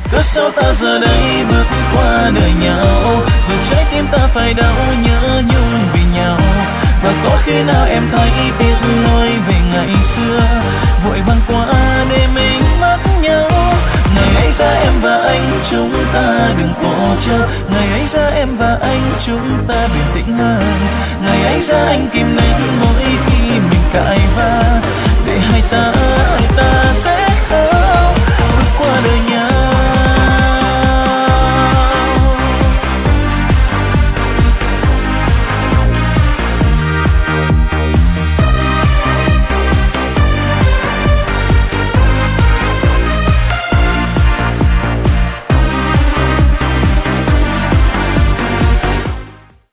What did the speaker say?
cớ sao ta giờ đây bước qua đời nhau.